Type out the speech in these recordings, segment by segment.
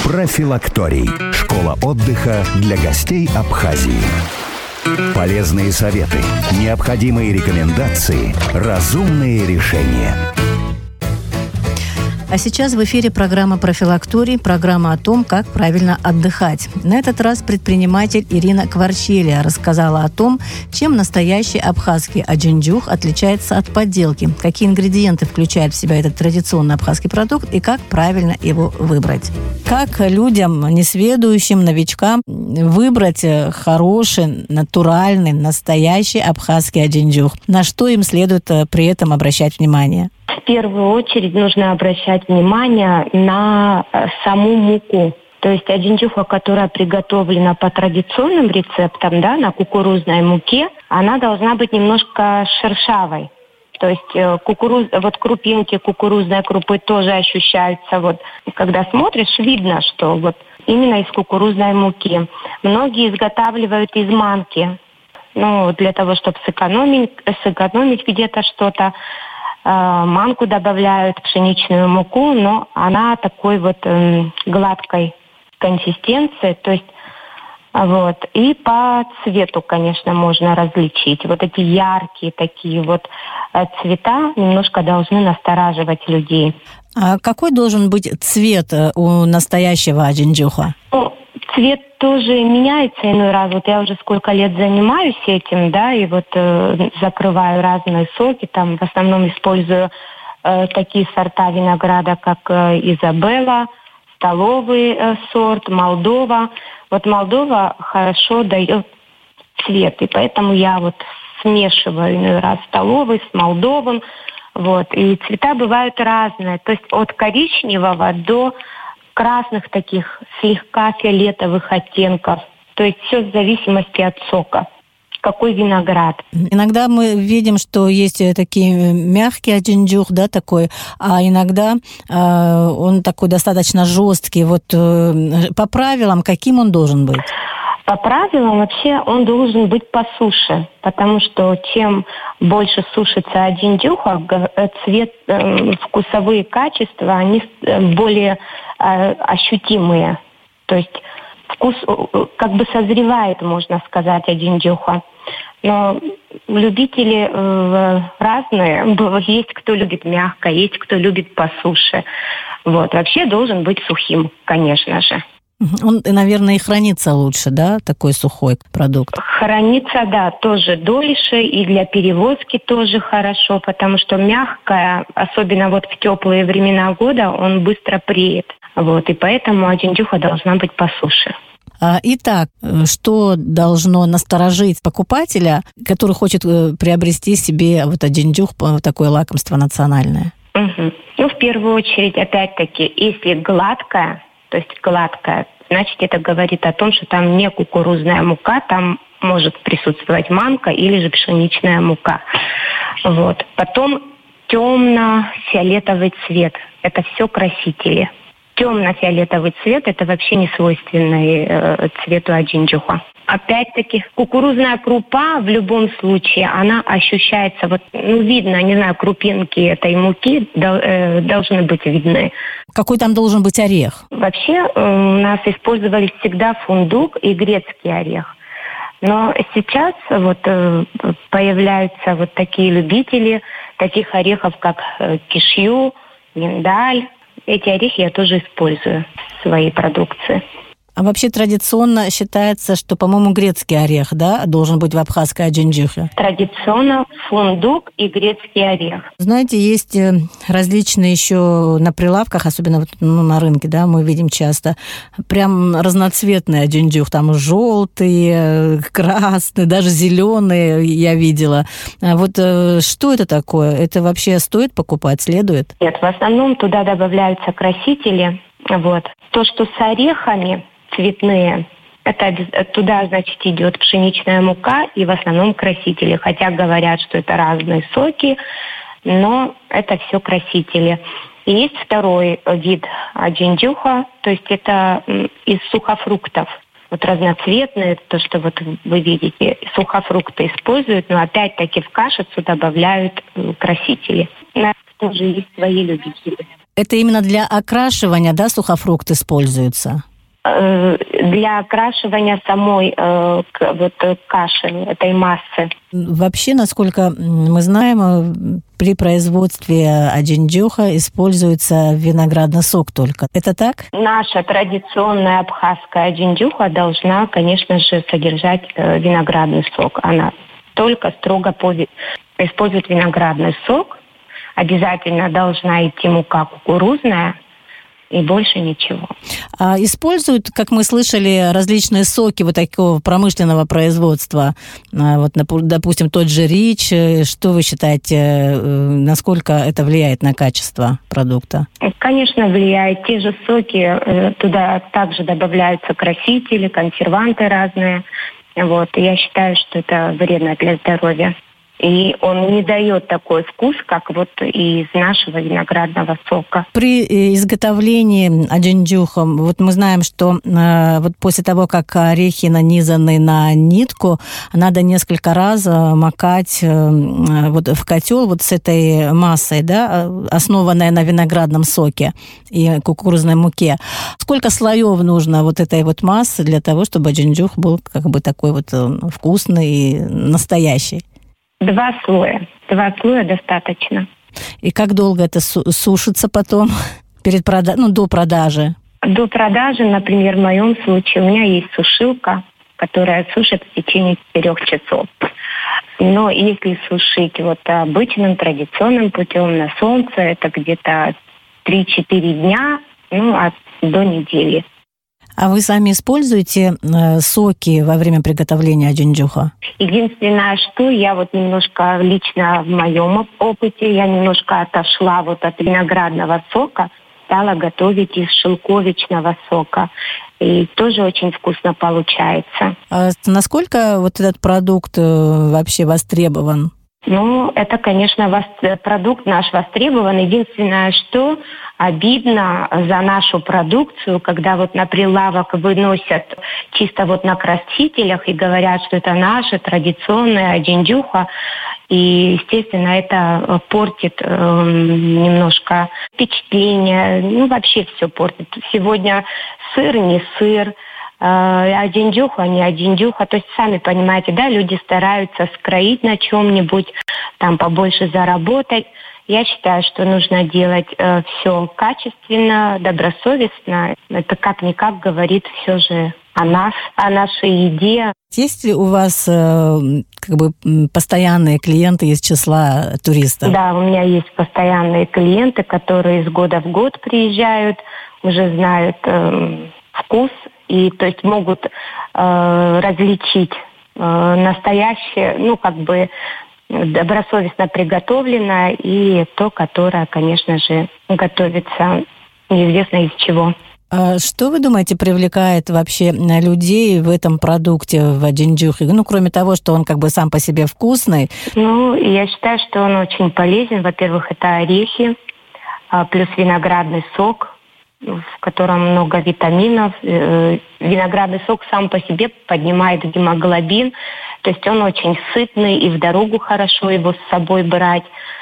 Профилакторий. Школа отдыха для гостей Абхазии. Полезные советы, необходимые рекомендации, разумные решения. А сейчас в эфире программа «Профилакторий», программа о том, как правильно отдыхать. На этот раз предприниматель Ирина Кварчелия рассказала о том, чем настоящий абхазский аджинджух отличается от подделки, какие ингредиенты включает в себя этот традиционный абхазский продукт и как правильно его выбрать. Как людям, несведущим, новичкам выбрать хороший, натуральный, настоящий абхазский аджинджух? На что им следует при этом обращать внимание? В первую очередь нужно обращать внимание на саму муку. То есть аджинджуха, которая приготовлена по традиционным рецептам, да, на кукурузной муке, она должна быть немножко шершавой. То есть крупинки кукурузной крупы тоже ощущаются. Вот, когда смотришь, видно, что вот именно из кукурузной муки. Многие изготавливают из манки. Для того, чтобы сэкономить где-то что-то. Манку добавляют, пшеничную муку, но она такой гладкой консистенции, то есть и по цвету, конечно, можно различить. Вот эти яркие такие цвета немножко должны настораживать людей. А какой должен быть цвет у настоящего аджинджуха? Цвет тоже меняется иной раз. Вот я уже сколько лет занимаюсь этим, да, и закрываю разные соки. Там в основном использую такие сорта винограда, как Изабелла, столовый сорт, Молдова. Вот Молдова хорошо дает цвет, и поэтому я смешиваю иной раз столовый с молдовым. И цвета бывают разные. То есть от коричневого до красных таких слегка фиолетовых оттенков. То есть все в зависимости от сока. Какой виноград. Иногда мы видим, что есть такие мягкий аджинджух, да, такой, а иногда он такой достаточно жесткий. По правилам, каким он должен быть? По правилам вообще он должен быть по суше, потому что чем больше сушится аджинджуха, цвет, вкусовые качества, они более ощутимые. То есть вкус созревает, можно сказать, аджинджуха. Но любители разные. Есть кто любит мягко, есть кто любит по суше. Вообще должен быть сухим, конечно же. Он, наверное, и хранится лучше, да, такой сухой продукт? Хранится, да, тоже дольше, и для перевозки тоже хорошо, потому что мягкое, особенно в теплые времена года, он быстро преет. И поэтому аджинджуха должна быть по суше. Итак, что должно насторожить покупателя, который хочет приобрести себе аджинджух, такое лакомство национальное? В первую очередь, опять-таки, если гладкое, значит, это говорит о том, что там не кукурузная мука, там может присутствовать манка или же пшеничная мука. Потом темно-фиолетовый цвет. Это все красители. Темно-фиолетовый цвет – это вообще не свойственный цвету аджинджуха. Опять-таки, кукурузная крупа в любом случае, она ощущается, видно, не знаю, крупинки этой муки должны быть видны. Какой там должен быть орех? Вообще у нас использовались всегда фундук и грецкий орех. Но сейчас появляются такие любители таких орехов, как кишью, миндаль. Эти орехи я тоже использую в своей продукции. А вообще традиционно считается, что, по-моему, грецкий орех, да, должен быть в абхазской аджинджухе? Традиционно фундук и грецкий орех. Знаете, есть различные еще на прилавках, особенно на рынке, да, мы видим часто, прям разноцветный аджинджух, там желтый, красный, даже зеленый я видела. Что это такое? Это вообще стоит покупать, следует? Нет, в основном туда добавляются красители. То, что с орехами цветные, туда, значит, идет пшеничная мука и в основном красители. Хотя говорят, что это разные соки, но это все красители. И есть второй вид аджинджуха, то есть это из сухофруктов. Разноцветные, то, что вы видите, сухофрукты используют, но опять-таки в кашицу добавляют красители. У нас тоже есть свои любители. Это именно для окрашивания, да, сухофрукт используется? Для окрашивания самой каши, этой массы. Вообще, насколько мы знаем, при производстве аджинджуха используется виноградный сок только. Это так? Наша традиционная абхазская аджинджуха должна, конечно же, содержать виноградный сок. Она только строго использует виноградный сок. Обязательно должна идти мука кукурузная. И больше ничего. А используют, как мы слышали, различные соки вот такого промышленного производства. Вот, допустим, тот же рич. Что вы считаете, насколько это влияет на качество продукта? Конечно, влияет. Те же соки, туда также добавляются красители, консерванты разные. Вот. И я считаю, что это вредно для здоровья. И он не дает такой вкус, как вот из нашего виноградного сока. При изготовлении аджинджуха, вот мы знаем, что вот после того, как орехи нанизаны на нитку, надо несколько раз макать вот в котел вот с этой массой, да, основанной на виноградном соке и кукурузной муке. Сколько слоев нужно вот этой вот массы для того, чтобы аджинджух был как бы такой вот вкусный и настоящий? 2 слоя. 2 слоя достаточно. И как долго это сушится потом до продажи? До продажи, например, в моем случае, у меня есть сушилка, которая сушит в течение 4 часов. Но если сушить вот обычным традиционным путем на солнце, это где-то 3-4 дня, до недели. А вы сами используете соки во время приготовления аджинджуха? Единственное, что я вот немножко лично в моем опыте, я немножко отошла вот от виноградного сока, стала готовить из шелковичного сока. И тоже очень вкусно получается. А насколько вот этот продукт вообще востребован? Это, конечно, продукт наш востребован. Единственное, что обидно за нашу продукцию, когда вот на прилавок выносят чисто вот на красителях и говорят, что это наша традиционная аджинджуха. И, естественно, это портит немножко впечатление. Вообще все портит. Сегодня сыр, не сыр. Аджинджуха, не аджинджуха. То есть, сами понимаете, да, люди стараются скроить на чем-нибудь, там побольше заработать. Я считаю, что нужно делать все качественно, добросовестно. Это как-никак говорит все же о нас, о нашей еде. Есть ли у вас постоянные клиенты из числа туристов? Да, у меня есть постоянные клиенты, которые из года в год приезжают, уже знают вкус, и то есть могут различить настоящее, добросовестно приготовленное и то, которое, конечно же, готовится неизвестно из чего. А что вы думаете привлекает вообще людей в этом продукте, в аджинджухе? Кроме того, что он сам по себе вкусный. Я считаю, что он очень полезен. Во-первых, это орехи, плюс виноградный сок, в котором много витаминов. Виноградный сок сам по себе поднимает гемоглобин. То есть он очень сытный, и в дорогу хорошо его с собой брать.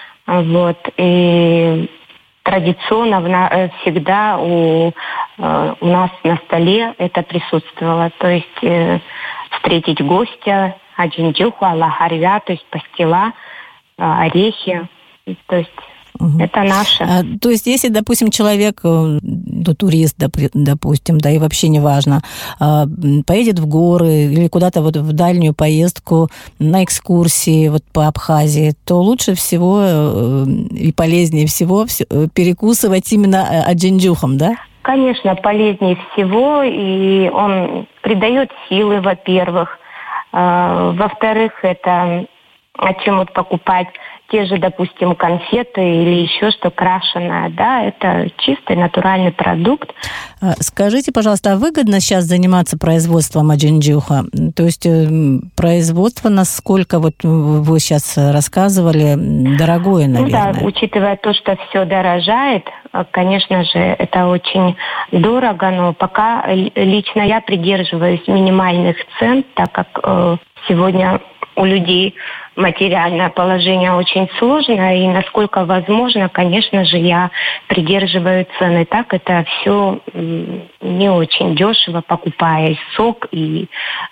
И традиционно всегда у нас на столе это присутствовало. То есть встретить гостя, аджинджуху, аллахарья, то есть пастила, орехи. То есть это наше. То есть, если, допустим, человек, турист, допустим, да и вообще не важно, поедет в горы или куда-то в дальнюю поездку на экскурсии по Абхазии, то лучше всего и полезнее всего перекусывать именно аджинджухом, да? Конечно, полезнее всего, и он придает силы, во-первых. Во-вторых, это чем покупать те же, допустим, конфеты или еще что крашеное, да, это чистый натуральный продукт. Скажите, пожалуйста, а выгодно сейчас заниматься производством аджинджуха? То есть производство, насколько вы сейчас рассказывали, дорогое, наверное? Да, учитывая то, что все дорожает, конечно же, это очень дорого, но пока лично я придерживаюсь минимальных цен, так как сегодня у людей материальное положение очень сложное, и насколько возможно, конечно же, я придерживаю цены. Так это все не очень дешево, покупая и сок, и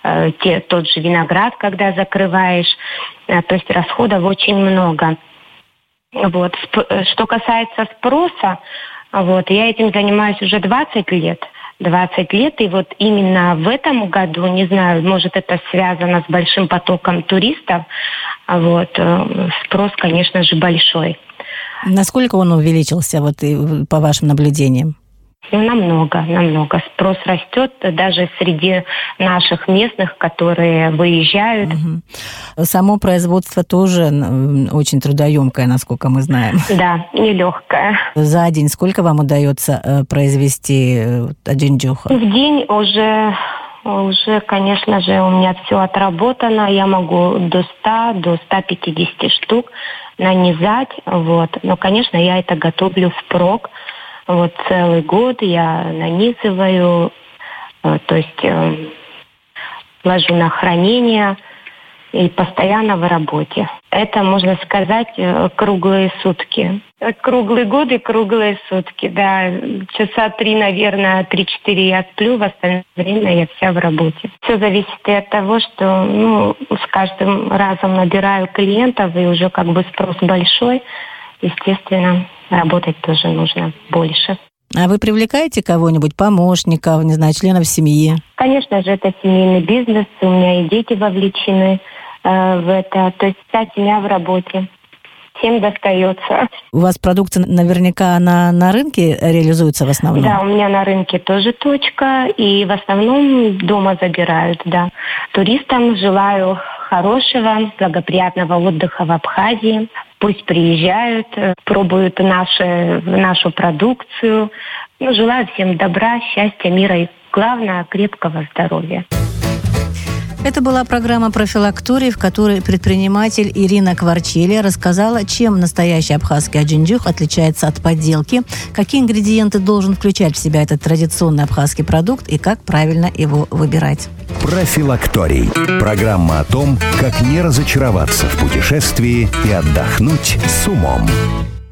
тот же виноград, когда закрываешь. То есть расходов очень много. Вот. Что касается спроса, вот, я этим занимаюсь уже 20 лет. 20 лет, и вот именно в этом году, не знаю, может, это связано с большим потоком туристов, вот, спрос, конечно же, большой. Насколько он увеличился, вот, по вашим наблюдениям? Ну, намного. Спрос растет даже среди наших местных, которые выезжают. Само производство тоже очень трудоемкое, насколько мы знаем. Да, нелегкое. За день сколько вам удается произвести аджинджуха? В день уже, конечно же, у меня все отработано. Я могу до 100, до 150 штук нанизать. Вот. Но, конечно, я это готовлю впрок. Вот целый год я нанизываю, то есть ложу на хранение и постоянно в работе. Это, можно сказать, круглые сутки. Круглый год и круглые сутки, да. Часа 3, наверное, 3-4 я сплю, в остальное время я вся в работе. Все зависит и от того, что с каждым разом набираю клиентов, и уже как бы спрос большой. Естественно, работать тоже нужно больше. А вы привлекаете кого-нибудь, помощников, не знаю, членов семьи? Конечно же, это семейный бизнес, у меня и дети вовлечены в это. То есть вся семья в работе. Всем достается. У вас продукция наверняка на рынке реализуется в основном? Да, у меня на рынке тоже точка, и в основном дома забирают, да. Туристам желаю хорошего, благоприятного отдыха в Абхазии. Пусть приезжают, пробуют нашу продукцию. Желаю всем добра, счастья, мира и, главное, крепкого здоровья. Это была программа «Профилакторий», в которой предприниматель Ирина Кварчелия рассказала, чем настоящий абхазский аджинджух отличается от подделки, какие ингредиенты должен включать в себя этот традиционный абхазский продукт и как правильно его выбирать. «Профилакторий» – программа о том, как не разочароваться в путешествии и отдохнуть с умом.